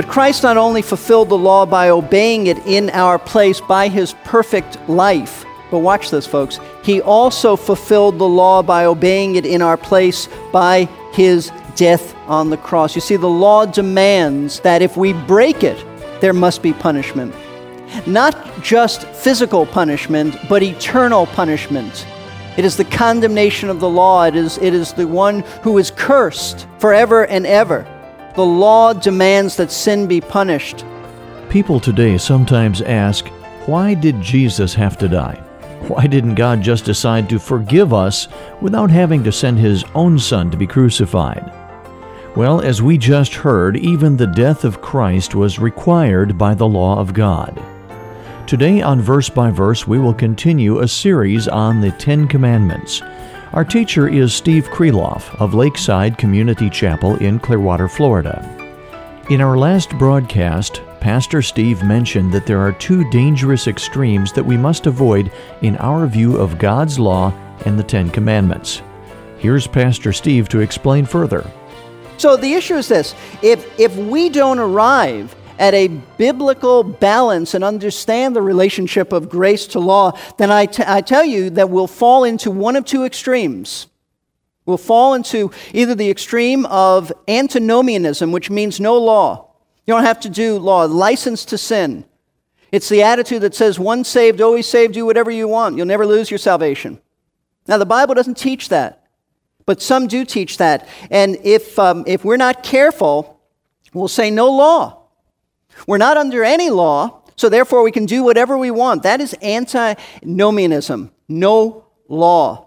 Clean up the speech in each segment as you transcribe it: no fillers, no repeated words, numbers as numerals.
Christ not only fulfilled the law by obeying it in our place by his perfect life, but watch this, folks, he also fulfilled the law by obeying it in our place by his death on the cross. You see, the law demands that if we break it, there must be punishment. Not just physical punishment, but eternal punishment. It is the condemnation of the law. It is the one who is cursed forever and ever. The law demands that sin be punished. People today sometimes ask, why did Jesus have to die? Why didn't God just decide to forgive us without having to send his own Son to be crucified? Well, as we just heard, even the death of Christ was required by the law of God. Today on Verse by Verse, we will continue a series on the Ten Commandments. Our teacher is Steve Kreloff of Lakeside Community Chapel in Clearwater, Florida. In our last broadcast, Pastor Steve mentioned that there are two dangerous extremes that we must avoid in our view of God's law and the Ten Commandments. Here's Pastor Steve to explain further. So the issue is this: if we don't arrive at a biblical balance and understand the relationship of grace to law, then I tell you that we'll fall into one of two extremes. We'll fall into either the extreme of antinomianism, which means no law. You don't have to do law, license to sin. It's the attitude that says, once saved, always saved, do whatever you want. You'll never lose your salvation. Now, the Bible doesn't teach that, but some do teach that. And if we're not careful, we'll say no law. We're not under any law, so therefore we can do whatever we want. That is antinomianism, no law.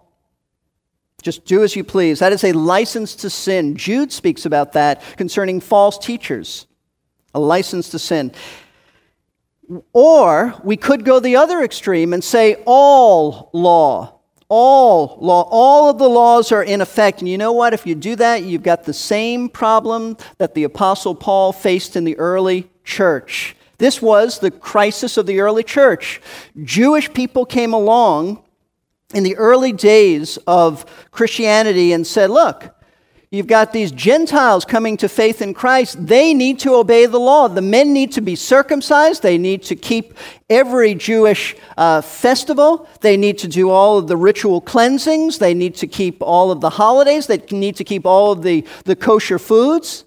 Just do as you please. That is a license to sin. Jude speaks about that concerning false teachers, a license to sin. Or we could go the other extreme and say all law, all of the laws are in effect. And you know what? If you do that, you've got the same problem that the Apostle Paul faced in the early church. This was the crisis of the early church. Jewish people came along in the early days of Christianity and said, look, you've got these Gentiles coming to faith in Christ. They need to obey the law. The men need to be circumcised. They need to keep every Jewish festival. They need to do all of the ritual cleansings. They need to keep all of the holidays. They need to keep all of the kosher foods.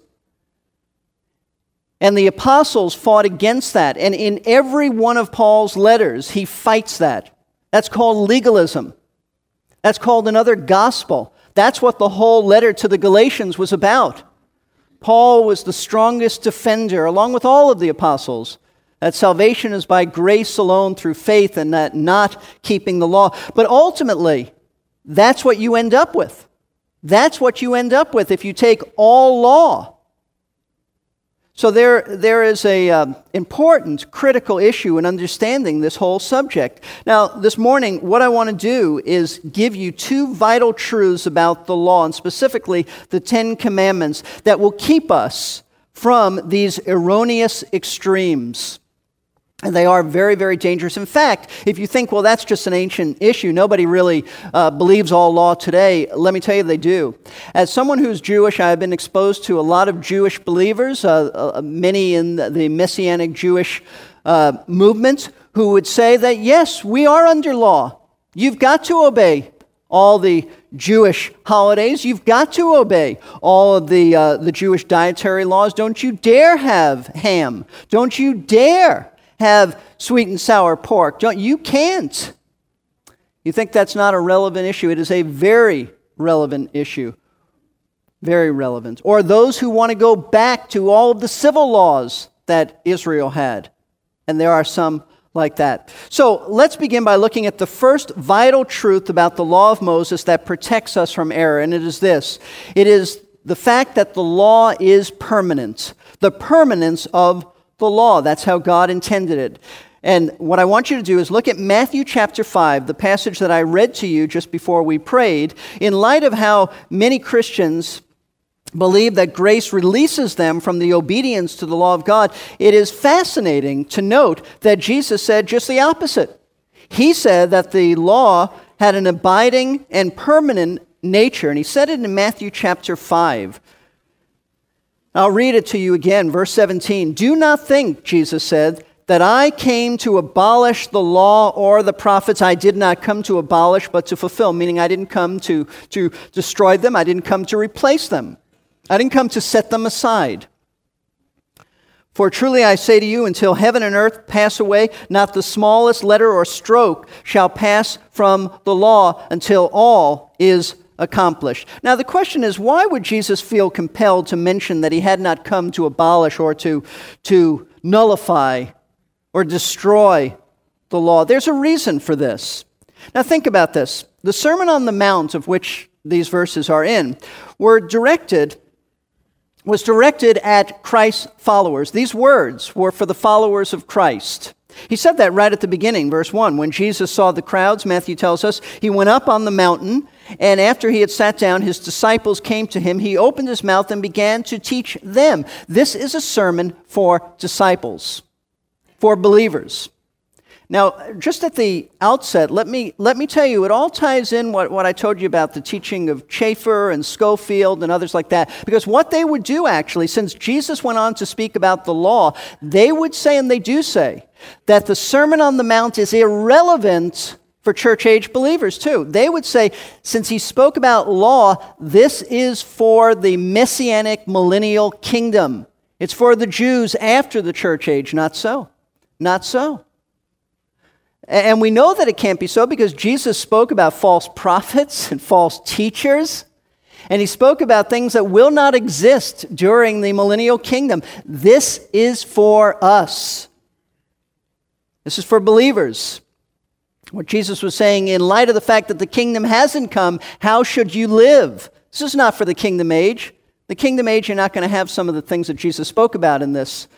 And the apostles fought against that. And in every one of Paul's letters, he fights that. That's called legalism. That's called another gospel. That's what the whole letter to the Galatians was about. Paul was the strongest defender, along with all of the apostles, that salvation is by grace alone through faith and that not keeping the law. But ultimately, that's what you end up with. That's what you end up with if you take all law. So there is a important, critical issue in understanding this whole subject. Now, this morning, what I want to do is give you two vital truths about the law, and specifically the Ten Commandments, that will keep us from these erroneous extremes. And they are very, very dangerous. In fact, if you think, well, that's just an ancient issue, nobody really believes all law today, let me tell you they do. As someone who's Jewish, I've been exposed to a lot of Jewish believers, many in the Messianic Jewish movement, who would say that, yes, we are under law. You've got to obey all the Jewish holidays. You've got to obey all of the Jewish dietary laws. Don't you dare have ham. Don't you dare have sweet and sour pork. You can't. You think that's not a relevant issue? It is a very relevant issue. Very relevant. Or those who want to go back to all of the civil laws that Israel had. And there are some like that. So let's begin by looking at the first vital truth about the law of Moses that protects us from error. And it is this. It is the fact that the law is permanent. The permanence of the law. That's how God intended it. And what I want you to do is look at Matthew chapter 5, the passage that I read to you just before we prayed, in light of how many Christians believe that grace releases them from the obedience to the law of God. It is fascinating to note that Jesus said just the opposite. He said that the law had an abiding and permanent nature, and he said it in Matthew chapter 5. I'll read it to you again, verse 17. "Do not think," Jesus said, "that I came to abolish the law or the prophets. I did not come to abolish, but to fulfill," meaning I didn't come to destroy them. I didn't come to replace them. I didn't come to set them aside. "For truly I say to you, until heaven and earth pass away, not the smallest letter or stroke shall pass from the law until all is accomplished." Now the question is, why would Jesus feel compelled to mention that he had not come to abolish or to nullify or destroy the law? There's a reason for this. Now think about this. The Sermon on the Mount, of which these verses are in, was directed at Christ's followers. These words were for the followers of Christ. He said that right at the beginning, verse 1. When Jesus saw the crowds, Matthew tells us, he went up on the mountain, and after he had sat down, his disciples came to him. He opened his mouth and began to teach them. This is a sermon for disciples, for believers. Now, just at the outset, let me tell you, it all ties in what I told you about the teaching of Chafer and Schofield and others like that. Because what they would do, actually, since Jesus went on to speak about the law, they would say, and they do say, that the Sermon on the Mount is irrelevant for church-age believers, too. They would say, since he spoke about law, this is for the Messianic millennial kingdom. It's for the Jews after the church age. Not so. Not so. And we know that it can't be so because Jesus spoke about false prophets and false teachers. And he spoke about things that will not exist during the millennial kingdom. This is for us. This is for believers. What Jesus was saying, in light of the fact that the kingdom hasn't come, how should you live? This is not for the kingdom age. The kingdom age, you're not going to have some of the things that Jesus spoke about in this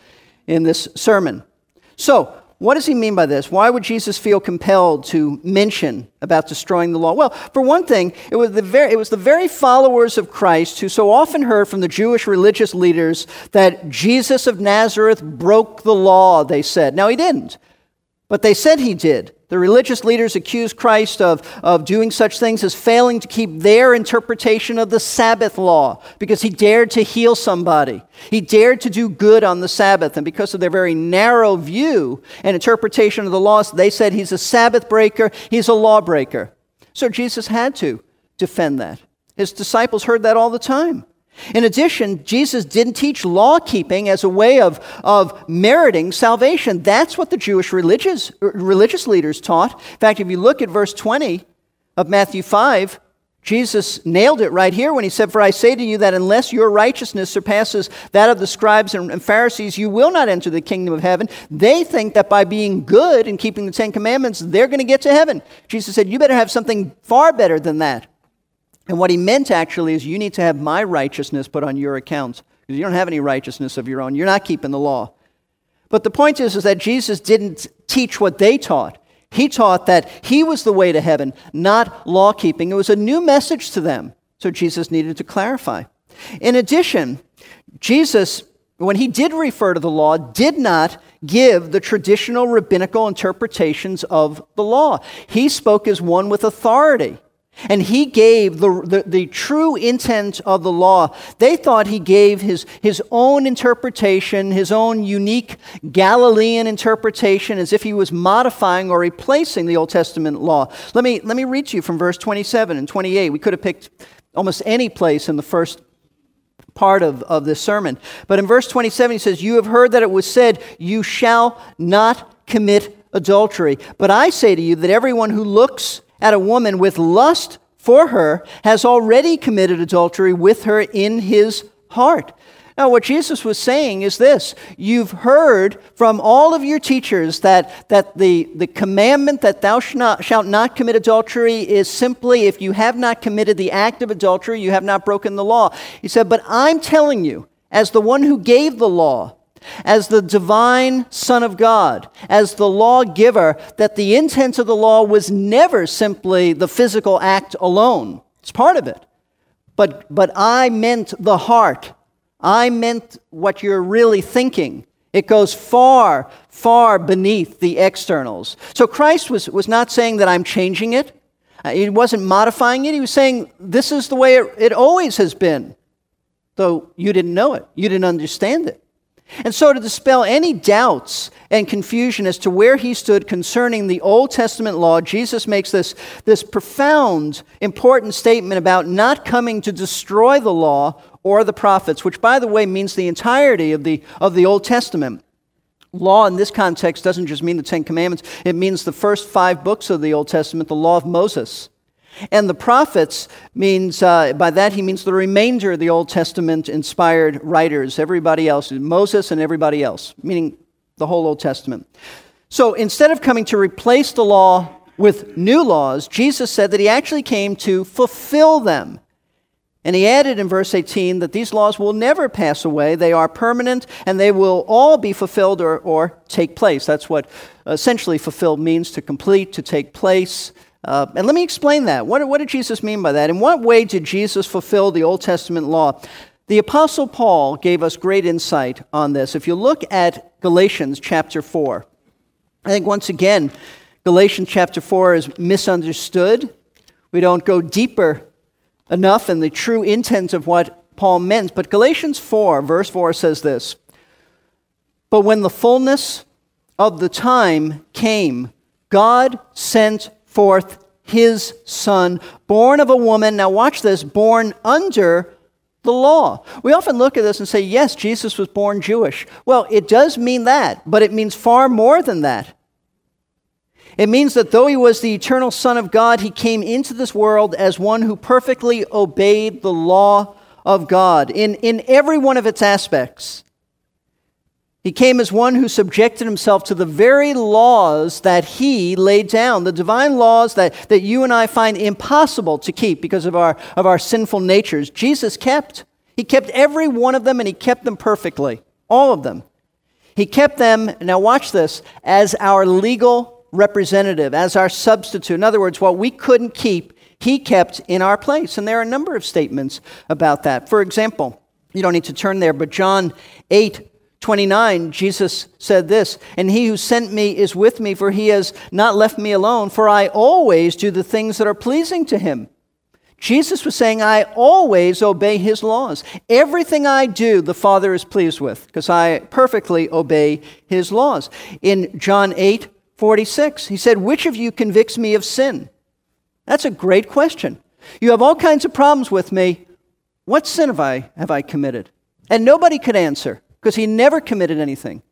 sermon. So, what does he mean by this? Why would Jesus feel compelled to mention about destroying the law? Well, for one thing, it was the very followers of Christ who so often heard from the Jewish religious leaders that Jesus of Nazareth broke the law, they said. Now, he didn't, but they said he did. The religious leaders accused Christ of doing such things as failing to keep their interpretation of the Sabbath law because he dared to heal somebody. He dared to do good on the Sabbath, and because of their very narrow view and interpretation of the law, they said he's a Sabbath breaker, he's a lawbreaker. So Jesus had to defend that. His disciples heard that all the time. In addition, Jesus didn't teach law-keeping as a way of meriting salvation. That's what the Jewish religious leaders taught. In fact, if you look at verse 20 of Matthew 5, Jesus nailed it right here when he said, "For I say to you that unless your righteousness surpasses that of the scribes and Pharisees, you will not enter the kingdom of heaven." They think that by being good and keeping the Ten Commandments, they're going to get to heaven. Jesus said, you better have something far better than that. And what he meant actually is you need to have my righteousness put on your account. Because you don't have any righteousness of your own. You're not keeping the law. But the point is that Jesus didn't teach what they taught. He taught that he was the way to heaven, not law-keeping. It was a new message to them. So Jesus needed to clarify. In addition, Jesus, when he did refer to the law, did not give the traditional rabbinical interpretations of the law. He spoke as one with authority. And he gave the true intent of the law. They thought he gave his own interpretation, his own unique Galilean interpretation, as if he was modifying or replacing the Old Testament law. Let me read to you from verse 27 and 28. We could have picked almost any place in the first part of this sermon. But in verse 27 he says, "You have heard that it was said, 'You shall not commit adultery.' But I say to you that everyone who looks at a woman with lust for her has already committed adultery with her in his heart." Now, what Jesus was saying is this: you've heard from all of your teachers that the commandment that thou shalt not commit adultery is simply if you have not committed the act of adultery, you have not broken the law. He said, but I'm telling you, as the one who gave the law, as the divine Son of God, as the lawgiver, that the intent of the law was never simply the physical act alone. It's part of it. But I meant the heart. I meant what you're really thinking. It goes far, far beneath the externals. So Christ was not saying that I'm changing it. He wasn't modifying it. He was saying this is the way it always has been. though you didn't know it. You didn't understand it. And so to dispel any doubts and confusion as to where he stood concerning the Old Testament law, Jesus makes this profound, important statement about not coming to destroy the law or the prophets, which, by the way, means the entirety of the Old Testament. Law in this context doesn't just mean the Ten Commandments. It means the first 5 books of the Old Testament, the law of Moses. And the prophets means, by that he means the remainder of the Old Testament inspired writers, everybody else, Moses and everybody else, meaning the whole Old Testament. So instead of coming to replace the law with new laws, Jesus said that he actually came to fulfill them. And he added in verse 18 that these laws will never pass away. They are permanent, and they will all be fulfilled or take place. That's what essentially fulfilled means, to complete, to take place. And let me explain that. What did Jesus mean by that? In what way did Jesus fulfill the Old Testament law? The Apostle Paul gave us great insight on this. If you look at Galatians chapter 4, I think once again, Galatians chapter 4 is misunderstood. We don't go deeper enough in the true intent of what Paul meant. But Galatians 4, verse 4 says this, "But when the fullness of the time came, God sent forth his Son, born of a woman," now watch this, "born under the law." We often look at this and say, yes, Jesus was born Jewish. Well, it does mean that, but it means far more than that. It means that though he was the eternal Son of God, he came into this world as one who perfectly obeyed the law of God in every one of its aspects. He came as one who subjected himself to the very laws that he laid down, the divine laws that you and I find impossible to keep because of our sinful natures. Jesus kept. He kept every one of them, and he kept them perfectly, all of them. He kept them, now watch this, as our legal representative, as our substitute. In other words, what we couldn't keep, he kept in our place. And there are a number of statements about that. For example, you don't need to turn there, but John 8:29, Jesus said this, "And he who sent me is with me, for he has not left me alone, for I always do the things that are pleasing to him." Jesus was saying, I always obey his laws. Everything I do, the Father is pleased with, because I perfectly obey his laws. In John 8:46, he said, "Which of you convicts me of sin?" That's a great question. You have all kinds of problems with me. What sin have I committed? And nobody could answer, because he never committed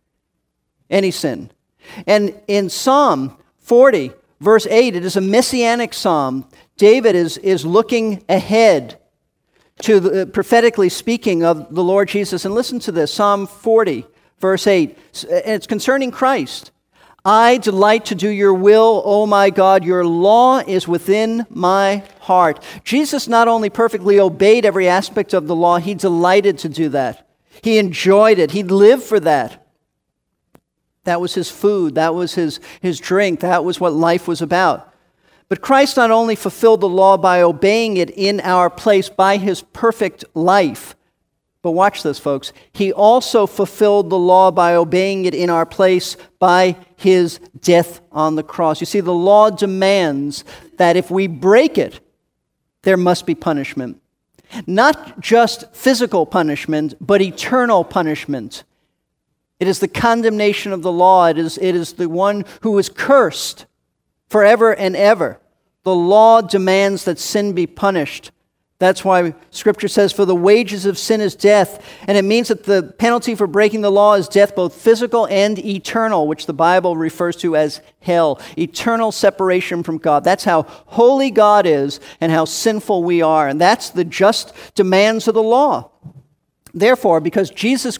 any sin. And in Psalm 40, verse 8, it is a messianic psalm. David is looking ahead to prophetically speaking of the Lord Jesus. And listen to this, Psalm 40, verse 8. And it's concerning Christ. "I delight to do your will, O my God. Your law is within my heart." Jesus not only perfectly obeyed every aspect of the law, he delighted to do that. He enjoyed it. He lived for that. That was his food. That was his drink. That was what life was about. But Christ not only fulfilled the law by obeying it in our place by his perfect life, but watch this, folks, he also fulfilled the law by obeying it in our place by his death on the cross. You see, the law demands that if we break it, there must be punishment. Not just physical punishment, but eternal punishment. It is the condemnation of the law. It is the one who is cursed forever and ever. The law demands that sin be punished. That's why Scripture says, "For the wages of sin is death." And it means that the penalty for breaking the law is death, both physical and eternal, which the Bible refers to as hell. Eternal separation from God. That's how holy God is and how sinful we are. And that's the just demands of the law. Therefore, because Jesus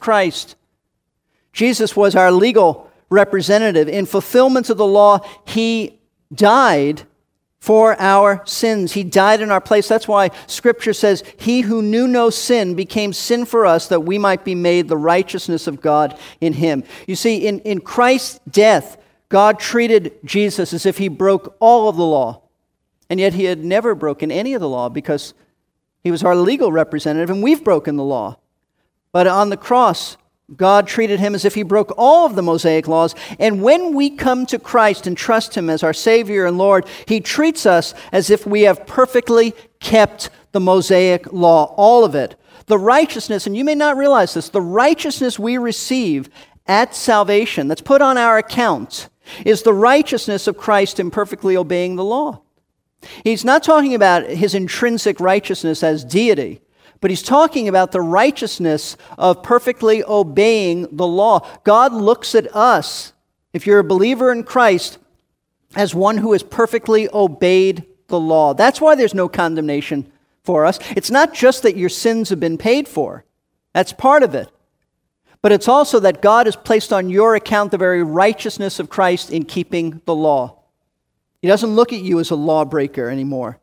was our legal representative, in fulfillment of the law, he died for our sins. He died in our place. That's why Scripture says, "He who knew no sin became sin for us, that we might be made the righteousness of God in him." You see, in Christ's death, God treated Jesus as if he broke all of the law. And yet he had never broken any of the law, because he was our legal representative, and we've broken the law. But on the cross, God treated him as if he broke all of the Mosaic laws. And when we come to Christ and trust him as our Savior and Lord, he treats us as if we have perfectly kept the Mosaic law, all of it. The righteousness, and you may not realize this, the righteousness we receive at salvation, that's put on our account, is the righteousness of Christ in perfectly obeying the law. He's not talking about his intrinsic righteousness as deity, but he's talking about the righteousness of perfectly obeying the law. God looks at us, if you're a believer in Christ, as one who has perfectly obeyed the law. That's why there's no condemnation for us. It's not just that your sins have been paid for. That's part of it. But it's also that God has placed on your account the very righteousness of Christ in keeping the law. He doesn't look at you as a lawbreaker anymore.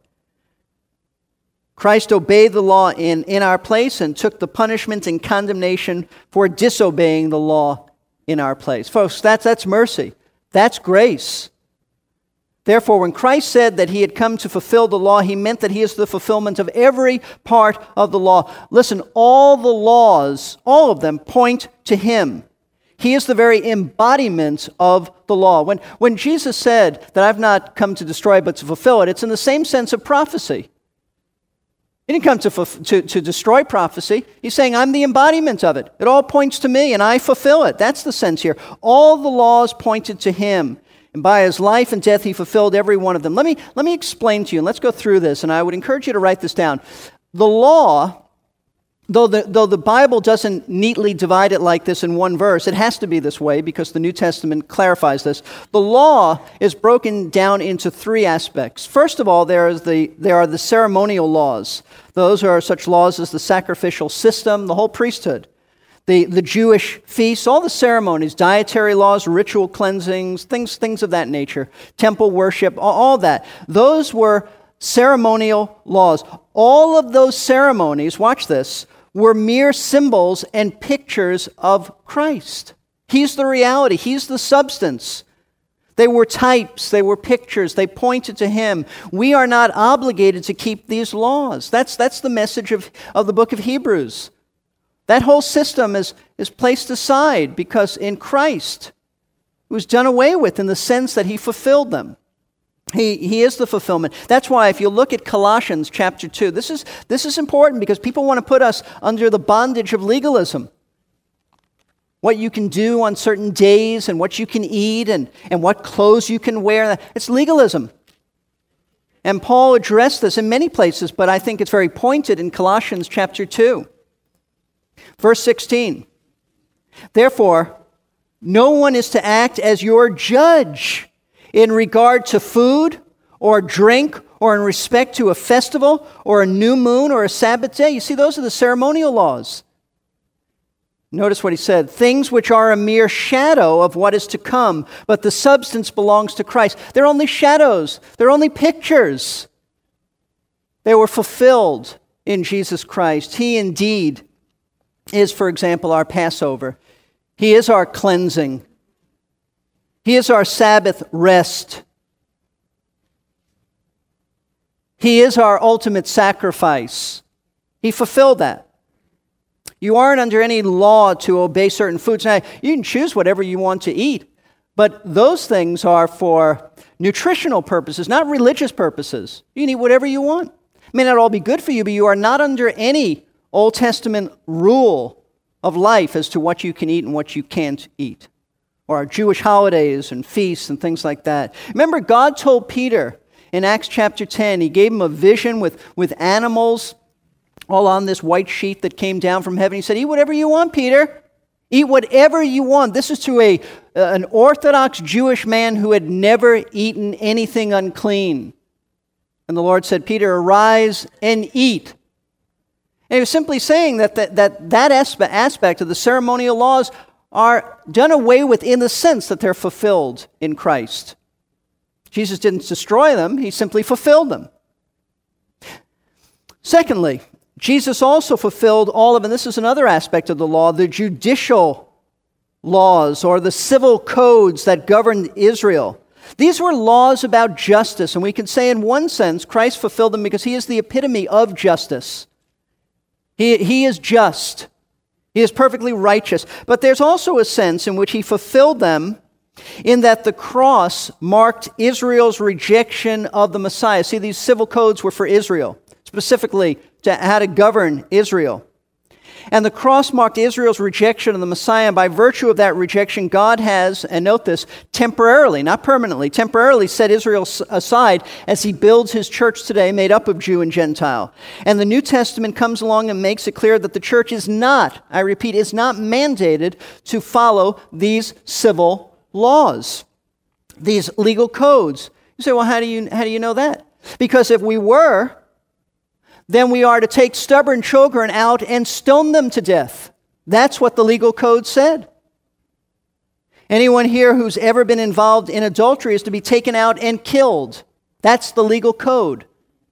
Christ obeyed the law in our place and took the punishment and condemnation for disobeying the law in our place. Folks, that's mercy. That's grace. Therefore, when Christ said that he had come to fulfill the law, he meant that he is the fulfillment of every part of the law. Listen, all the laws, all of them, point to him. He is the very embodiment of the law. When Jesus said that I've not come to destroy but to fulfill it, it's in the same sense of prophecy. He didn't come to destroy prophecy. He's saying, I'm the embodiment of it. It all points to me, and I fulfill it. That's the sense here. All the laws pointed to him. And by his life and death, he fulfilled every one of them. Let me explain to you, and let's go through this, and I would encourage you to write this down. The law, though the Bible doesn't neatly divide it like this in one verse, it has to be this way because the New Testament clarifies this. The law is broken down into three aspects. First of all, there are the ceremonial laws. Those are such laws as the sacrificial system, the whole priesthood. The Jewish feasts, all the ceremonies, dietary laws, ritual cleansings, things of that nature, temple worship, all that. Those were ceremonial laws. All of those ceremonies, watch this, were mere symbols and pictures of Christ. He's the reality. He's the substance. They were types. They were pictures. They pointed to him. We are not obligated to keep these laws. That's the message of the book of Hebrews. That whole system is placed aside because in Christ it was done away with in the sense that he fulfilled them. He is the fulfillment. That's why if you look at Colossians chapter 2, this is important because people want to put us under the bondage of legalism. What you can do on certain days and what you can eat and what clothes you can wear. It's legalism. And Paul addressed this in many places, but I think it's very pointed in Colossians chapter 2. Verse 16, therefore, no one is to act as your judge in regard to food or drink or in respect to a festival or a new moon or a Sabbath day. You see, those are the ceremonial laws. Notice what he said, things which are a mere shadow of what is to come, but the substance belongs to Christ. They're only shadows. They're only pictures. They were fulfilled in Jesus Christ. He indeed is, for example, our Passover. He is our cleansing. He is our Sabbath rest. He is our ultimate sacrifice. He fulfilled that. You aren't under any law to obey certain foods. Now, you can choose whatever you want to eat, but those things are for nutritional purposes, not religious purposes. You can eat whatever you want. It may not all be good for you, but you are not under any Old Testament rule of life as to what you can eat and what you can't eat, or our Jewish holidays and feasts and things like that. Remember, God told Peter in Acts chapter 10, he gave him a vision with animals all on this white sheet that came down from heaven. He said, eat whatever you want, Peter. Eat whatever you want. This is to an Orthodox Jewish man who had never eaten anything unclean. And the Lord said, Peter, arise and eat. And he was simply saying that aspect of the ceremonial laws are done away with in the sense that they're fulfilled in Christ. Jesus didn't destroy them, he simply fulfilled them. Secondly, Jesus also fulfilled all of, and this is another aspect of the law, the judicial laws or the civil codes that governed Israel. These were laws about justice, and we can say in one sense Christ fulfilled them because he is the epitome of justice. He is just. He is perfectly righteous. But there's also a sense in which he fulfilled them in that the cross marked Israel's rejection of the Messiah. See, these civil codes were for Israel, specifically to how to govern Israel. And the cross marked Israel's rejection of the Messiah. And by virtue of that rejection, God has, and note this, temporarily, not permanently, temporarily set Israel aside as he builds his church today, made up of Jew and Gentile. And the New Testament comes along and makes it clear that the church is not, I repeat, is not mandated to follow these civil laws, these legal codes. You say, well, how do you know that? Because if we were, then we are to take stubborn children out and stone them to death. That's what the legal code said. Anyone here who's ever been involved in adultery is to be taken out and killed. That's the legal code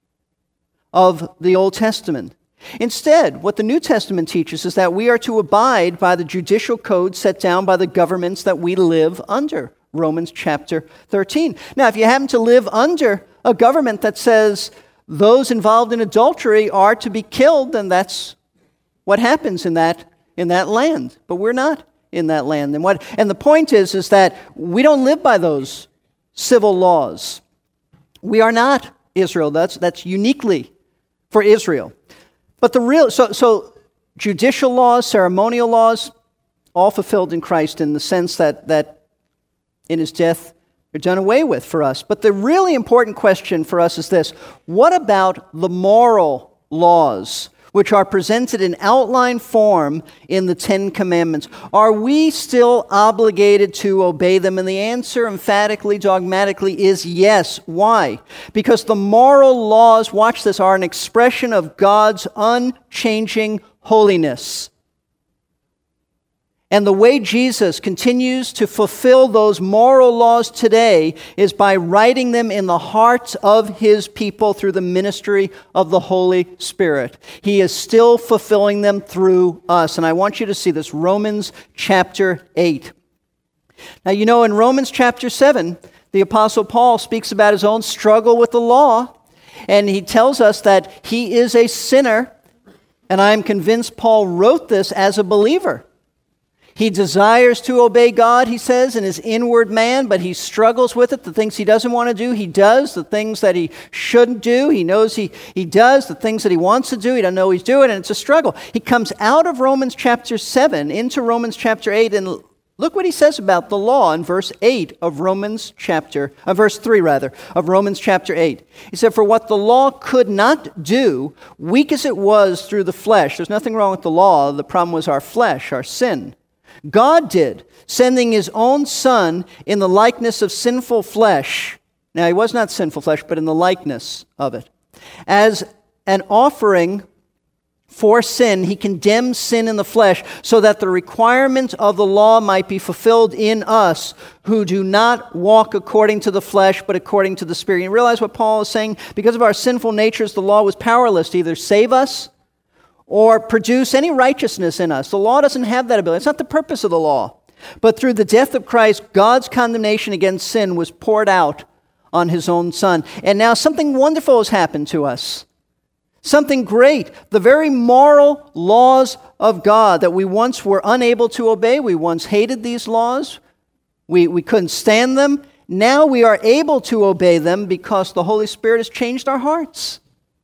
of the Old Testament. Instead, what the New Testament teaches is that we are to abide by the judicial code set down by the governments that we live under. Romans chapter 13. Now, if you happen to live under a government that says those involved in adultery are to be killed, then that's what happens in that land. But we're not in that land. And the point is that we don't live by those civil laws. We are not Israel. That's uniquely for Israel. But so judicial laws, ceremonial laws, all fulfilled in Christ in the sense that in his death they're done away with for us. But the really important question for us is this: what about the moral laws, which are presented in outline form in the Ten Commandments? Are we still obligated to obey them? And the answer, emphatically, dogmatically, is yes. Why? Because the moral laws, watch this, are an expression of God's unchanging holiness. And the way Jesus continues to fulfill those moral laws today is by writing them in the hearts of his people through the ministry of the Holy Spirit. He is still fulfilling them through us. And I want you to see this, Romans chapter 8. Now, you know, in Romans chapter 7, the Apostle Paul speaks about his own struggle with the law. And he tells us that he is a sinner. And I am convinced Paul wrote this as a believer. He desires to obey God, he says, in his inward man, but he struggles with it. The things he doesn't want to do, he does. The things that he shouldn't do, he knows he does. The things that he wants to do, he doesn't know he's doing, and it's a struggle. He comes out of Romans chapter 7 into Romans chapter 8, and look what he says about the law in verse 3 of Romans chapter 8. He said, "For what the law could not do, weak as it was through the flesh," there's nothing wrong with the law, the problem was our flesh, our sin, "God did, sending his own Son in the likeness of sinful flesh." Now, he was not sinful flesh, but in the likeness of it. "As an offering for sin, he condemned sin in the flesh, so that the requirement of the law might be fulfilled in us, who do not walk according to the flesh, but according to the Spirit." You realize what Paul is saying? Because of our sinful natures, the law was powerless to either save us or produce any righteousness in us. The law doesn't have that ability. It's not the purpose of the law. But through the death of Christ, God's condemnation against sin was poured out on his own Son. And now something wonderful has happened to us. Something great. The very moral laws of God that we once were unable to obey. We once hated these laws. We couldn't stand them. Now we are able to obey them because the Holy Spirit has changed our hearts.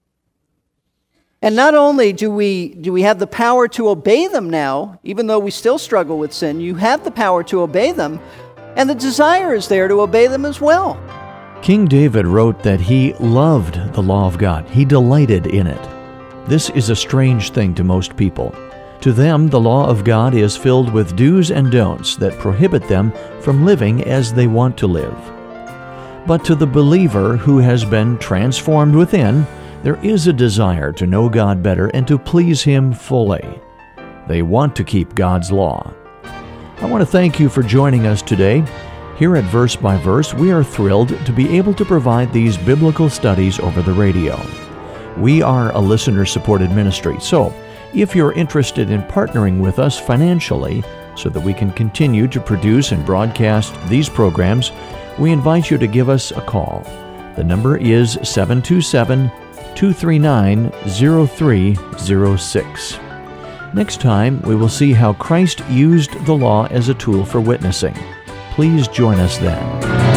And not only do we have the power to obey them now, even though we still struggle with sin, you have the power to obey them, and the desire is there to obey them as well. King David wrote that he loved the law of God. He delighted in it. This is a strange thing to most people. To them, the law of God is filled with do's and don'ts that prohibit them from living as they want to live. But to the believer who has been transformed within, there is a desire to know God better and to please him fully. They want to keep God's law. I want to thank you for joining us today. Here at Verse by Verse, we are thrilled to be able to provide these biblical studies over the radio. We are a listener-supported ministry, so if you're interested in partnering with us financially so that we can continue to produce and broadcast these programs, we invite you to give us a call. The number is 727-239-0306. Next time, we will see how Christ used the law as a tool for witnessing. Please join us then.